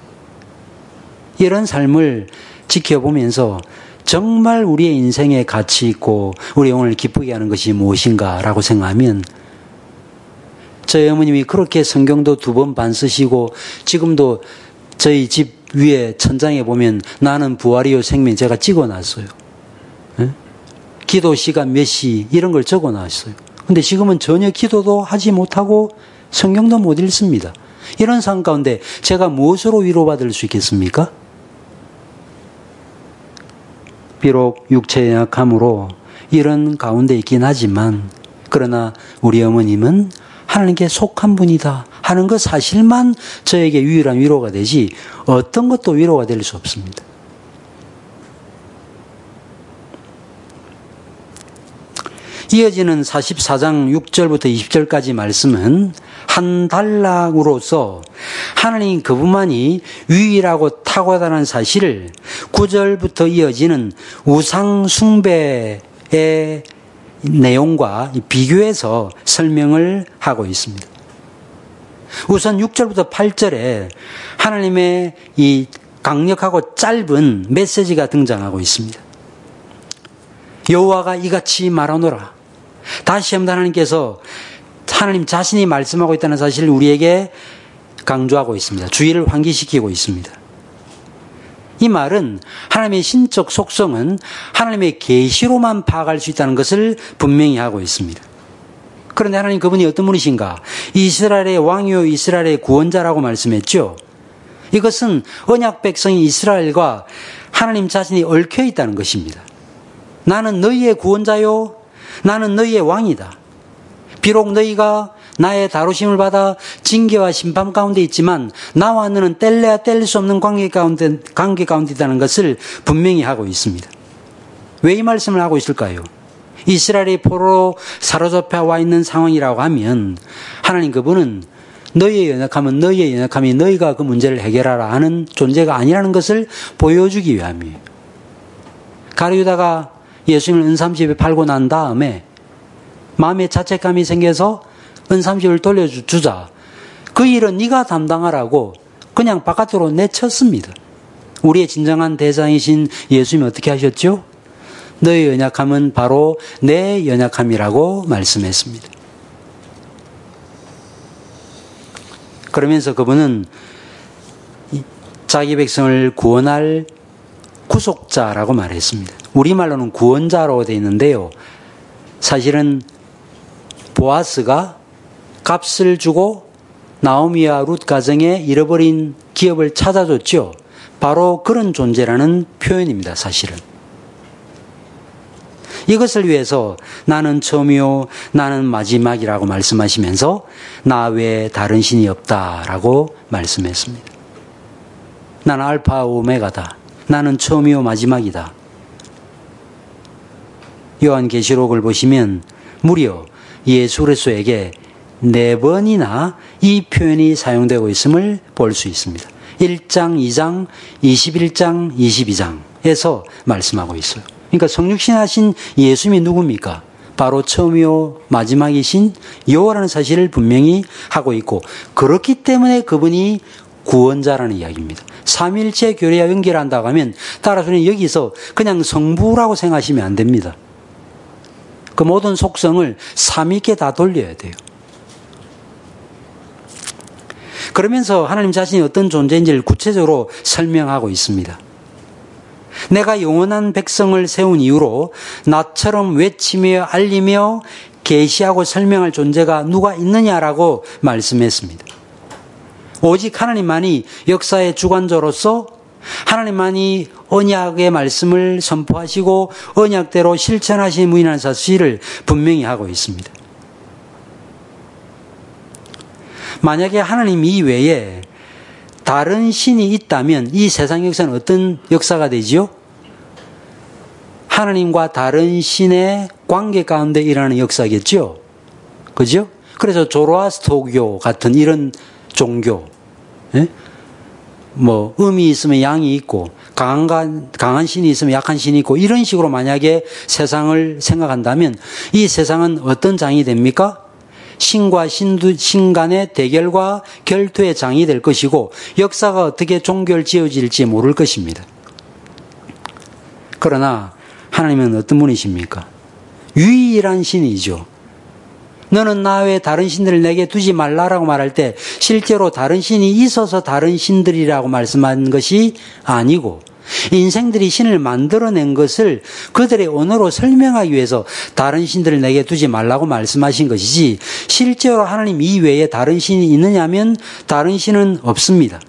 이런 삶을 지켜보면서 정말 우리의 인생에 가치 있고 우리 영혼을 기쁘게 하는 것이 무엇인가라고 생각하면 저희 어머님이 그렇게 성경도 두 번 반 쓰시고 지금도 저희 집 위에 천장에 보면 나는 부활이요 생명 제가 찍어놨어요. 네? 기도 시간 몇 시 이런 걸 적어놨어요. 근데 지금은 전혀 기도도 하지 못하고 성경도 못 읽습니다. 이런 상황 가운데 제가 무엇으로 위로받을 수 있겠습니까? 비록 육체의 약함으로 이런 가운데 있긴 하지만 그러나 우리 어머님은 하나님께 속한 분이다 하는 그 사실만 저에게 유일한 위로가 되지 어떤 것도 위로가 될 수 없습니다. 이어지는 사십사 장 육 절부터 이십 절까지 말씀은 한 단락으로서 하나님 그분만이 유일하고 탁월하다는 사실을 구 절부터 이어지는 우상 숭배의 내용과 비교해서 설명을 하고 있습니다. 우선 육 절부터 팔 절에 하나님의 이 강력하고 짧은 메시지가 등장하고 있습니다. 여호와가 이같이 말하노라. 다시 한번 하나님께서 하나님 자신이 말씀하고 있다는 사실을 우리에게 강조하고 있습니다. 주의를 환기시키고 있습니다. 이 말은 하나님의 신적 속성은 하나님의 계시로만 파악할 수 있다는 것을 분명히 하고 있습니다. 그런데 하나님 그분이 어떤 분이신가? 이스라엘의 왕이요 이스라엘의 구원자라고 말씀했죠. 이것은 언약 백성인 이스라엘과 하나님 자신이 얽혀 있다는 것입니다. 나는 너희의 구원자요, 나는 너희의 왕이다. 비록 너희가 나의 다루심을 받아 징계와 심판 가운데 있지만 나와 너는 뗄래야 뗄 수 없는 관계 가운데, 관계 가운데 있다는 것을 분명히 하고 있습니다. 왜 이 말씀을 하고 있을까요? 이스라엘이 포로로 사로잡혀 와 있는 상황이라고 하면 하나님 그분은 너희의 연약함은 너희의 연약함이 너희가 그 문제를 해결하라 하는 존재가 아니라는 것을 보여주기 위함이에요. 가룟유다가 예수님을 은삼십에 팔고 난 다음에 마음에 자책감이 생겨서 은삼십을 돌려주자. 그 일은 네가 담당하라고 그냥 바깥으로 내쳤습니다. 우리의 진정한 대상이신 예수님이 어떻게 하셨죠? 너의 연약함은 바로 내 연약함이라고 말씀했습니다. 그러면서 그분은 자기 백성을 구원할 구속자라고 말했습니다. 우리말로는 구원자라고 되어 있는데요. 사실은 보아스가 값을 주고 나오미와 룻 가정에 잃어버린 기업을 찾아줬죠. 바로 그런 존재라는 표현입니다. 사실은. 이것을 위해서 나는 처음이요 나는 마지막이라고 말씀하시면서 나 외에 다른 신이 없다라고 말씀했습니다. 나는 알파 오메가다. 나는 처음이요 마지막이다. 요한계시록을 보시면 무려 예수 그리스도에게 네 번이나 이 표현이 사용되고 있음을 볼 수 있습니다. 일 장, 이 장, 이십일 장, 이십이 장에서 말씀하고 있어요. 그러니까 성육신하신 예수님이 누굽니까? 바로 처음이요 마지막이신 여호와라는 사실을 분명히 하고 있고 그렇기 때문에 그분이 구원자라는 이야기입니다. 삼일체 교례와 연결한다고 하면 따라서는 여기서 그냥 성부라고 생각하시면 안 됩니다. 그 모든 속성을 삼위께 다 돌려야 돼요. 그러면서 하나님 자신이 어떤 존재인지를 구체적으로 설명하고 있습니다. 내가 영원한 백성을 세운 이후로 나처럼 외치며 알리며 계시하고 설명할 존재가 누가 있느냐라고 말씀했습니다. 오직 하나님만이 역사의 주관자로서 하나님만이 언약의 말씀을 선포하시고 언약대로 실천하시는 분이라는 사실을 분명히 하고 있습니다. 만약에 하나님 이외에 다른 신이 있다면 이 세상 역사는 어떤 역사가 되지요? 하나님과 다른 신의 관계 가운데 일어나는 역사겠죠? 그죠? 그래서 조로아스터교 같은 이런 종교, 예? 뭐 음이 있으면 양이 있고 강한, 강한 신이 있으면 약한 신이 있고 이런 식으로 만약에 세상을 생각한다면 이 세상은 어떤 장이 됩니까? 신과 신두, 신 간의 대결과 결투의 장이 될 것이고 역사가 어떻게 종결지어질지 모를 것입니다. 그러나 하나님은 어떤 분이십니까? 유일한 신이죠. 너는 나 외에 다른 신들을 내게 두지 말라라고 말할 때 실제로 다른 신이 있어서 다른 신들이라고 말씀한 것이 아니고 인생들이 신을 만들어낸 것을 그들의 언어로 설명하기 위해서 다른 신들을 내게 두지 말라고 말씀하신 것이지 실제로 하나님 이외에 다른 신이 있느냐면 다른 신은 없습니다.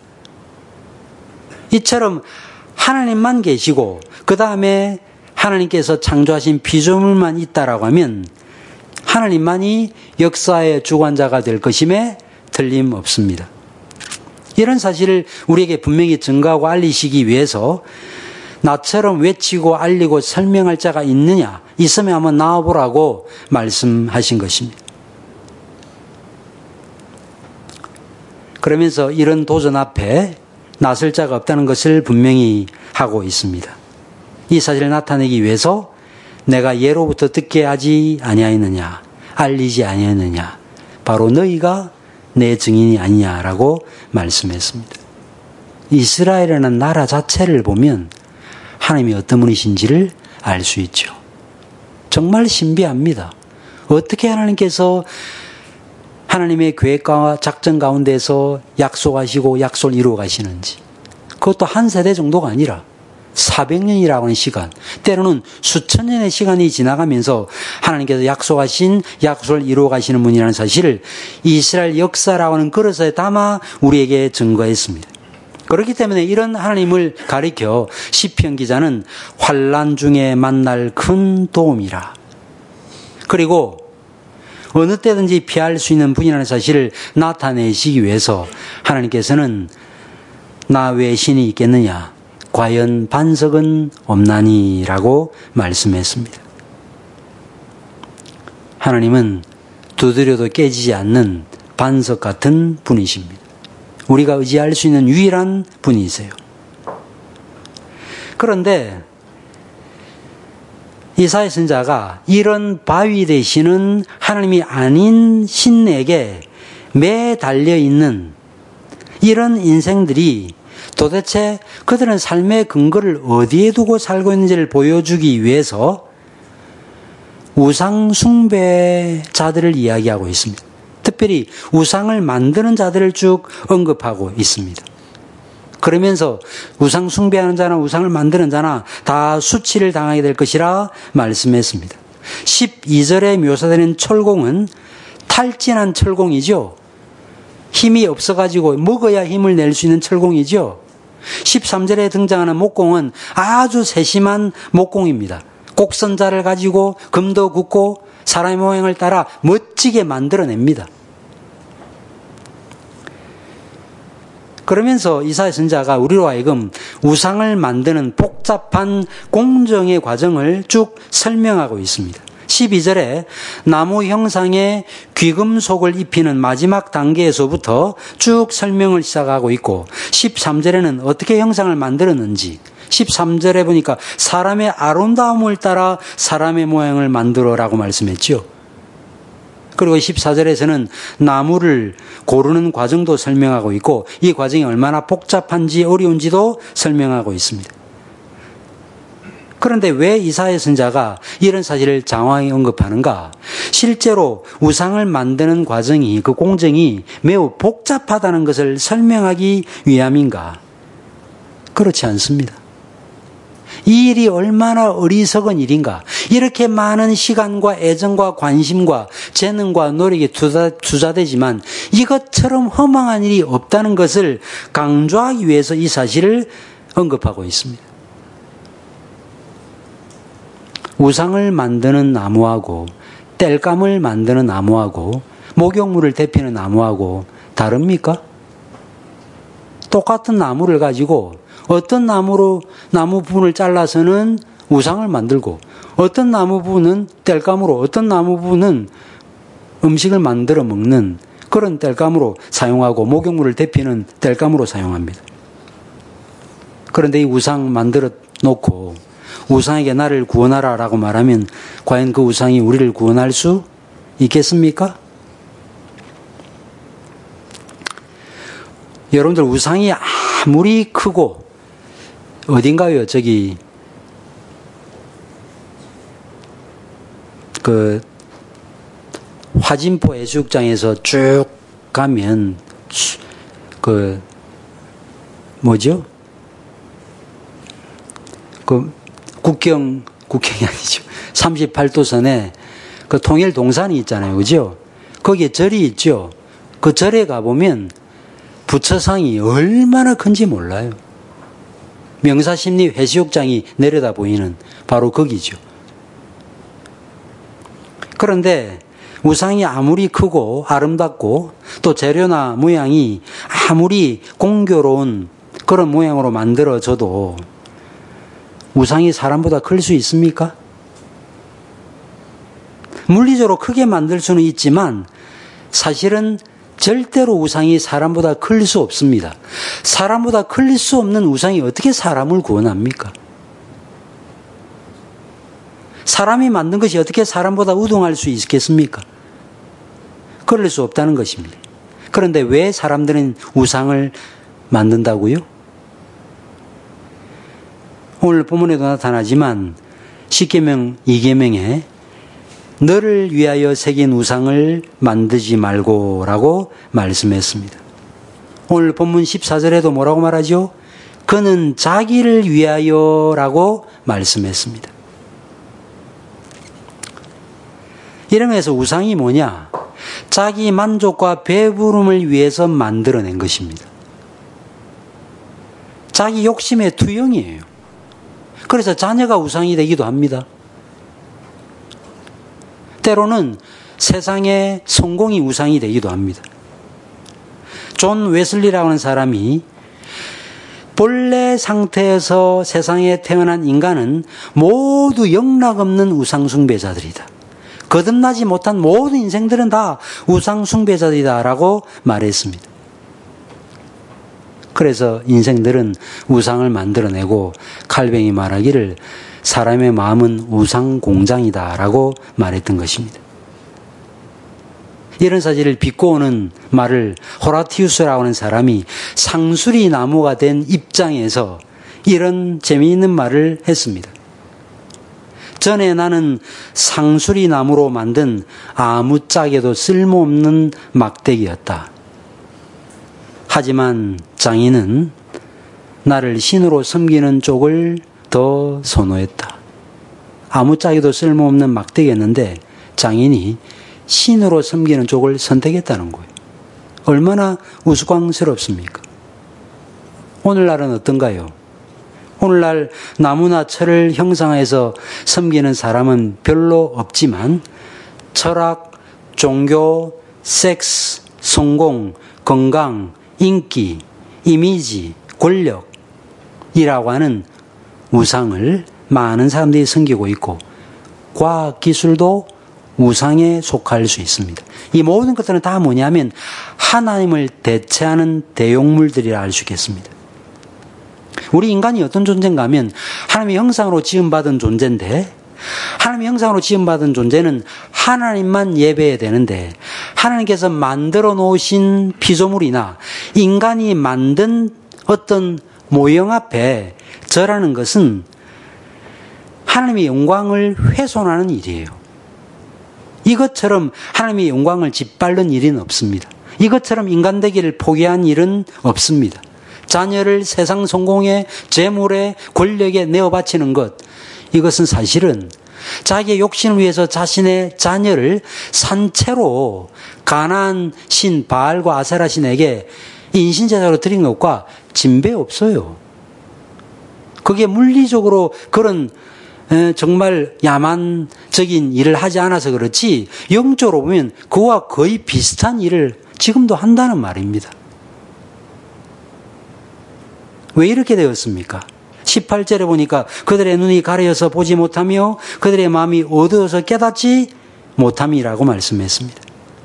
이처럼 하나님만 계시고 그 다음에 하나님께서 창조하신 피조물만 있다라고 하면 하나님만이 역사의 주관자가 될 것임에 틀림없습니다. 이런 사실을 우리에게 분명히 증거하고 알리시기 위해서 나처럼 외치고 알리고 설명할 자가 있느냐? 있으면 한번 나와보라고 말씀하신 것입니다. 그러면서 이런 도전 앞에 나설 자가 없다는 것을 분명히 하고 있습니다. 이 사실을 나타내기 위해서 내가 예로부터 듣게 하지 아니하였느냐, 알리지 아니하였느냐, 바로 너희가 내 증인이 아니냐라고 말씀했습니다. 이스라엘이라는 나라 자체를 보면 하나님이 어떤 분이신지를 알 수 있죠. 정말 신비합니다. 어떻게 하나님께서 하나님의 계획과 작전 가운데서 약속하시고 약속을 이루어 가시는지. 그것도 한 세대 정도가 아니라 사백 년이라고 하는 시간, 때로는 수천 년의 시간이 지나가면서 하나님께서 약속하신 약속을 이루어 가시는 분이라는 사실을 이스라엘 역사라고 하는 그릇에 담아 우리에게 증거했습니다. 그렇기 때문에 이런 하나님을 가리켜 시편 기자는 환난 중에 만날 큰 도움이라. 그리고 어느 때든지 피할 수 있는 분이라는 사실을 나타내시기 위해서 하나님께서는 나 외에 신이 있겠느냐? 과연 반석은 없나니라고 말씀했습니다. 하나님은 두드려도 깨지지 않는 반석 같은 분이십니다. 우리가 의지할 수 있는 유일한 분이세요. 그런데 이사야 선지자가 이런 바위 되시는 하나님이 아닌 신에게 매달려 있는 이런 인생들이 도대체 그들은 삶의 근거를 어디에 두고 살고 있는지를 보여주기 위해서 우상 숭배자들을 이야기하고 있습니다. 특별히 우상을 만드는 자들을 쭉 언급하고 있습니다. 그러면서 우상 숭배하는 자나 우상을 만드는 자나 다 수치를 당하게 될 것이라 말씀했습니다. 십이 절에 묘사되는 철공은 탈진한 철공이죠. 힘이 없어가지고 먹어야 힘을 낼 수 있는 철공이죠. 십삼 절에 등장하는 목공은 아주 세심한 목공입니다. 곡선자를 가지고 금도 굽고 사람의 모양을 따라 멋지게 만들어냅니다. 그러면서 이사야 선지자가 우리로 하여금 우상을 만드는 복잡한 공정의 과정을 쭉 설명하고 있습니다. 십이 절에 나무 형상의 귀금속을 입히는 마지막 단계에서부터 쭉 설명을 시작하고 있고 십삼 절에는 어떻게 형상을 만들었는지, 십삼 절에 보니까 사람의 아름다움을 따라 사람의 모양을 만들어라고 말씀했죠. 그리고 십사 절에서는 나무를 고르는 과정도 설명하고 있고 이 과정이 얼마나 복잡한지 어려운지도 설명하고 있습니다. 그런데 왜 이사야 선지자가 이런 사실을 장황히 언급하는가? 실제로 우상을 만드는 과정이, 그 공정이 매우 복잡하다는 것을 설명하기 위함인가? 그렇지 않습니다. 이 일이 얼마나 어리석은 일인가. 이렇게 많은 시간과 애정과 관심과 재능과 노력이 투자, 투자되지만 이것처럼 허망한 일이 없다는 것을 강조하기 위해서 이 사실을 언급하고 있습니다. 우상을 만드는 나무하고 땔감을 만드는 나무하고 목욕물을 데피는 나무하고 다릅니까? 똑같은 나무를 가지고 어떤 나무로 나무 부분을 잘라서는 우상을 만들고 어떤 나무 부분은 땔감으로, 어떤 나무 부분은 음식을 만들어 먹는 그런 땔감으로 사용하고 목욕물을 데피는 땔감으로 사용합니다. 그런데 이 우상 만들어 놓고 우상에게 나를 구원하라라고 말하면 과연 그 우상이 우리를 구원할 수 있겠습니까? 여러분들 우상이 아무리 크고 어딘가요? 저기 그 화진포 해수욕장에서 쭉 가면 그 뭐죠? 그 국경 국경이 아니죠. 삼십팔 도선에 그 통일 동산이 있잖아요, 그죠? 거기에 절이 있죠. 그 절에 가보면 부처상이 얼마나 큰지 몰라요. 명사십리 해수욕장이 내려다 보이는 바로 거기죠. 그런데 우상이 아무리 크고 아름답고 또 재료나 모양이 아무리 공교로운 그런 모양으로 만들어져도 우상이 사람보다 클 수 있습니까? 물리적으로 크게 만들 수는 있지만 사실은 절대로 우상이 사람보다 클 수 없습니다. 사람보다 클 수 없는 우상이 어떻게 사람을 구원합니까? 사람이 만든 것이 어떻게 사람보다 우등할 수 있겠습니까? 그럴 수 없다는 것입니다. 그런데 왜 사람들은 우상을 만든다고요? 오늘 본문에도 나타나지만 십계명 이 계명에 너를 위하여 새긴 우상을 만들지 말고 라고 말씀했습니다. 오늘 본문 십사 절에도 뭐라고 말하죠? 그는 자기를 위하여 라고 말씀했습니다. 이러면서 우상이 뭐냐? 자기 만족과 배부름을 위해서 만들어낸 것입니다. 자기 욕심의 투영이에요. 그래서 자녀가 우상이 되기도 합니다. 때로는 세상의 성공이 우상이 되기도 합니다. 존 웨슬리라고 하는 사람이 본래 상태에서 세상에 태어난 인간은 모두 영락없는 우상숭배자들이다. 거듭나지 못한 모든 인생들은 다 우상숭배자들이다 라고 말했습니다. 그래서 인생들은 우상을 만들어내고 칼뱅이 말하기를 사람의 마음은 우상 공장이다 라고 말했던 것입니다. 이런 사실을 비꼬는 말을 호라티우스라고 하는 사람이 상수리 나무가 된 입장에서 이런 재미있는 말을 했습니다. 전에 나는 상수리 나무로 만든 아무짝에도 쓸모없는 막대기였다. 하지만 장인은 나를 신으로 섬기는 쪽을 더 선호했다. 아무짝에도 쓸모없는 막대기였는데 장인이 신으로 섬기는 쪽을 선택했다는 거예요. 얼마나 우스꽝스럽습니까? 오늘날은 어떤가요? 오늘날 나무나 철을 형상화해서 섬기는 사람은 별로 없지만 철학, 종교, 섹스, 성공, 건강, 인기, 이미지, 권력이라고 하는 우상을 많은 사람들이 섬기고 있고 과학기술도 우상에 속할 수 있습니다. 이 모든 것들은 다 뭐냐면 하나님을 대체하는 대용물들이라 할 수 있겠습니다. 우리 인간이 어떤 존재인가 하면 하나님의 형상으로 지음받은 존재인데 하나님의 형상으로 지음받은 존재는 하나님만 예배해야 되는데 하나님께서 만들어 놓으신 피조물이나 인간이 만든 어떤 모형 앞에 절하는 것은 하나님의 영광을 훼손하는 일이에요. 이것처럼 하나님의 영광을 짓밟는 일은 없습니다. 이것처럼 인간 되기를 포기한 일은 없습니다. 자녀를 세상 성공에, 재물에, 권력에 내어 바치는 것, 이것은 사실은 자기의 욕심을 위해서 자신의 자녀를 산채로 가나안 신 바알과 아세라 신에게 인신제사로 드린 것과 진배 없어요. 그게 물리적으로 그런 정말 야만적인 일을 하지 않아서 그렇지 영적으로 보면 그와 거의 비슷한 일을 지금도 한다는 말입니다. 왜 이렇게 되었습니까? 십팔 절에 보니까 그들의 눈이 가려져서 보지 못하며 그들의 마음이 어두워서 깨닫지 못함이라고 말씀했습니다.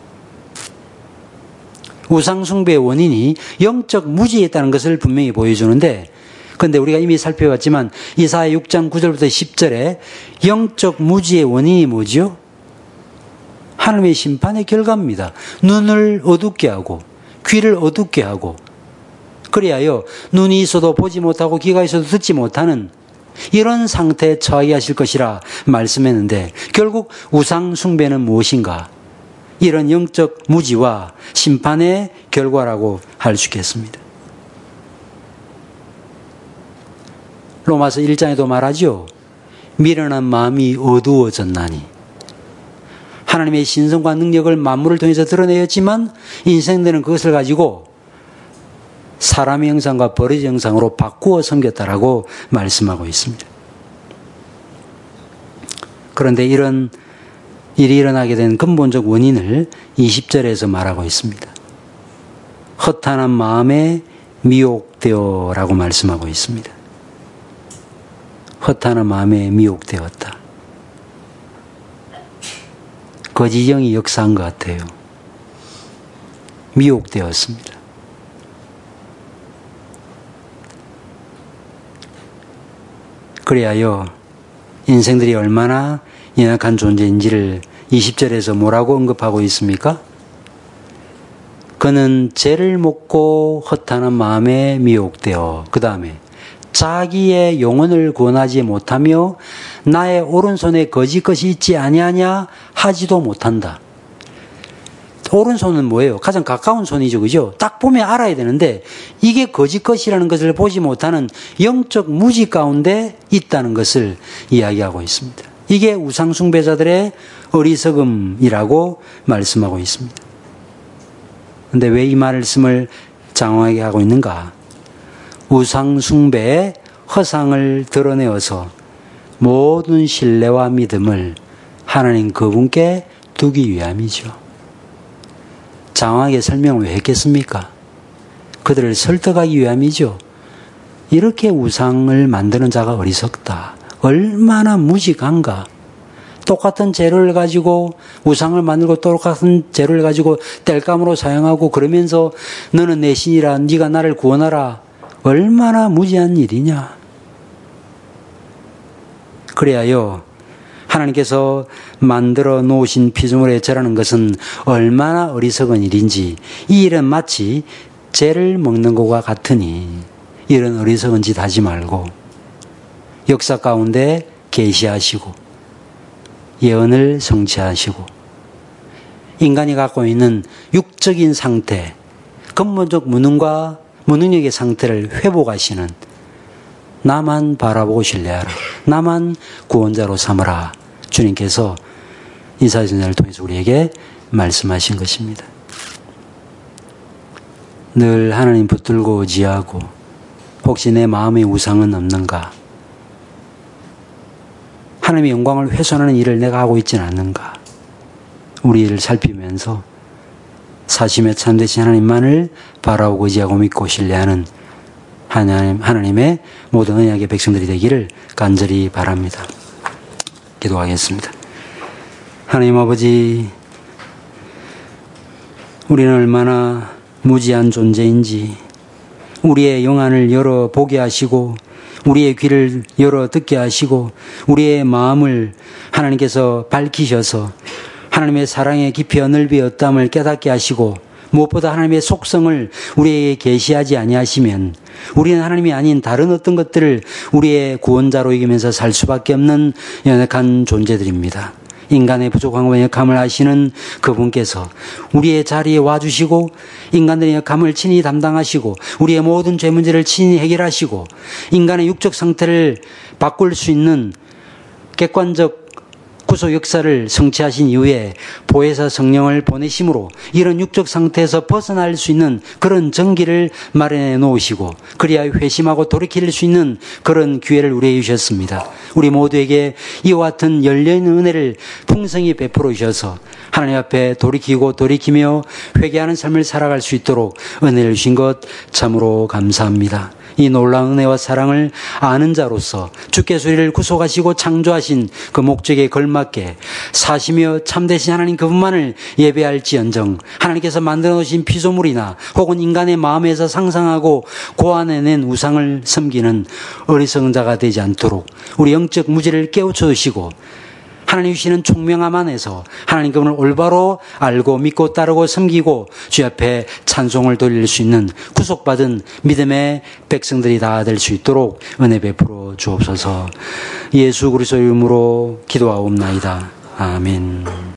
우상숭배의 원인이 영적 무지에 있다는 것을 분명히 보여주는데 그런데 우리가 이미 살펴봤지만 이사야 육 장 구 절부터 십 절에 영적 무지의 원인이 뭐죠? 하나님의 심판의 결과입니다. 눈을 어둡게 하고 귀를 어둡게 하고 그리하여 눈이 있어도 보지 못하고 귀가 있어도 듣지 못하는 이런 상태에 처하게 하실 것이라 말씀했는데 결국 우상 숭배는 무엇인가? 이런 영적 무지와 심판의 결과라고 할 수 있겠습니다. 로마서 일 장에도 말하죠. 미련한 마음이 어두워졌나니. 하나님의 신성과 능력을 만물을 통해서 드러내었지만 인생들은 그것을 가지고 사람의 형상과 버리의 형상으로 바꾸어 섬겼다라고 말씀하고 있습니다. 그런데 이런 일이 일어나게 된 근본적 원인을 이십 절에서 말하고 있습니다. 허탄한 마음에 미혹되어 라고 말씀하고 있습니다. 허탄한 마음에 미혹되었다. 거짓 영이 역사한 것 같아요. 미혹되었습니다. 그래야요, 인생들이 얼마나 연약한 존재인지를 이십 절에서 뭐라고 언급하고 있습니까? 그는 죄를 묻고 허탄한 마음에 미혹되어, 그 다음에 자기의 영혼을 구원하지 못하며 나의 오른손에 거짓 것이 있지 아니하냐 하지도 못한다. 오른손은 뭐예요? 가장 가까운 손이죠, 그죠? 딱 보면 알아야 되는데 이게 거짓 것이라는 것을 보지 못하는 영적 무지 가운데 있다는 것을 이야기하고 있습니다. 이게 우상숭배자들의 어리석음이라고 말씀하고 있습니다. 그런데 왜 이 말씀을 장황하게 하고 있는가? 우상숭배의 허상을 드러내어서 모든 신뢰와 믿음을 하나님 그분께 두기 위함이죠. 장황하게 설명을 왜 했겠습니까? 그들을 설득하기 위함이죠. 이렇게 우상을 만드는 자가 어리석다. 얼마나 무식한가. 똑같은 재료를 가지고 우상을 만들고 똑같은 재료를 가지고 땔감으로 사용하고 그러면서 너는 내 신이라 네가 나를 구원하라. 얼마나 무지한 일이냐. 그래야요, 하나님께서 만들어 놓으신 피조물에 절하는 것은 얼마나 어리석은 일인지, 이 일은 마치 죄를 먹는 것과 같으니 이런 어리석은 짓 하지 말고 역사 가운데 계시하시고 예언을 성취하시고 인간이 갖고 있는 육적인 상태, 근본적 무능과 무능력의 상태를 회복하시는, 나만 바라보고 신뢰하라, 나만 구원자로 삼으라, 주님께서 이사야서를 통해서 우리에게 말씀하신 것입니다. 늘 하나님 붙들고 의지하고 혹시 내 마음의 우상은 없는가? 하나님의 영광을 훼손하는 일을 내가 하고 있지는 않는가? 우리를 살피면서 사심에 참되신 하나님만을 바라보고 의지하고 믿고 신뢰하는 하나님, 하나님의 모든 언약의 백성들이 되기를 간절히 바랍니다. 기도하겠습니다. 하나님 아버지, 우리는 얼마나 무지한 존재인지 우리의 영안을 열어 보게 하시고 우리의 귀를 열어 듣게 하시고 우리의 마음을 하나님께서 밝히셔서 하나님의 사랑의 깊이와 넓이와 어떠함을 깨닫게 하시고 무엇보다 하나님의 속성을 우리에게 계시하지 아니하시면 우리는 하나님이 아닌 다른 어떤 것들을 우리의 구원자로 여기면서 살 수밖에 없는 연약한 존재들입니다. 인간의 부족함과 연약함을 아시는 그분께서 우리의 자리에 와주시고 인간들의 연약함을 친히 담당하시고 우리의 모든 죄 문제를 친히 해결하시고 인간의 육적 상태를 바꿀 수 있는 객관적 구속 역사를 성취하신 이후에 보혜사 성령을 보내심으로 이런 육적 상태에서 벗어날 수 있는 그런 전기를 마련해 놓으시고 그리하여 회심하고 돌이킬 수 있는 그런 기회를 우리에게 주셨습니다. 우리 모두에게 이와 같은 열려있는 은혜를 풍성히 베풀어 주셔서 하나님 앞에 돌이키고 돌이키며 회개하는 삶을 살아갈 수 있도록 은혜를 주신 것 참으로 감사합니다. 이 놀라운 은혜와 사랑을 아는 자로서 주께서 우리를 구속하시고 창조하신 그 목적에 걸맞게 사시며 참되신 하나님 그분만을 예배할지언정 하나님께서 만들어 놓으신 피조물이나 혹은 인간의 마음에서 상상하고 고안해낸 우상을 섬기는 어리석은 자가 되지 않도록 우리 영적 무지를 깨우쳐 주시고 하나님 주시는 총명함 안에서 하나님 그분을 올바로 알고 믿고 따르고 섬기고 주 앞에 찬송을 돌릴 수 있는 구속받은 믿음의 백성들이 다 될 수 있도록 은혜 베풀어 주옵소서. 예수 그리스도의 이름으로 기도하옵나이다. 아멘.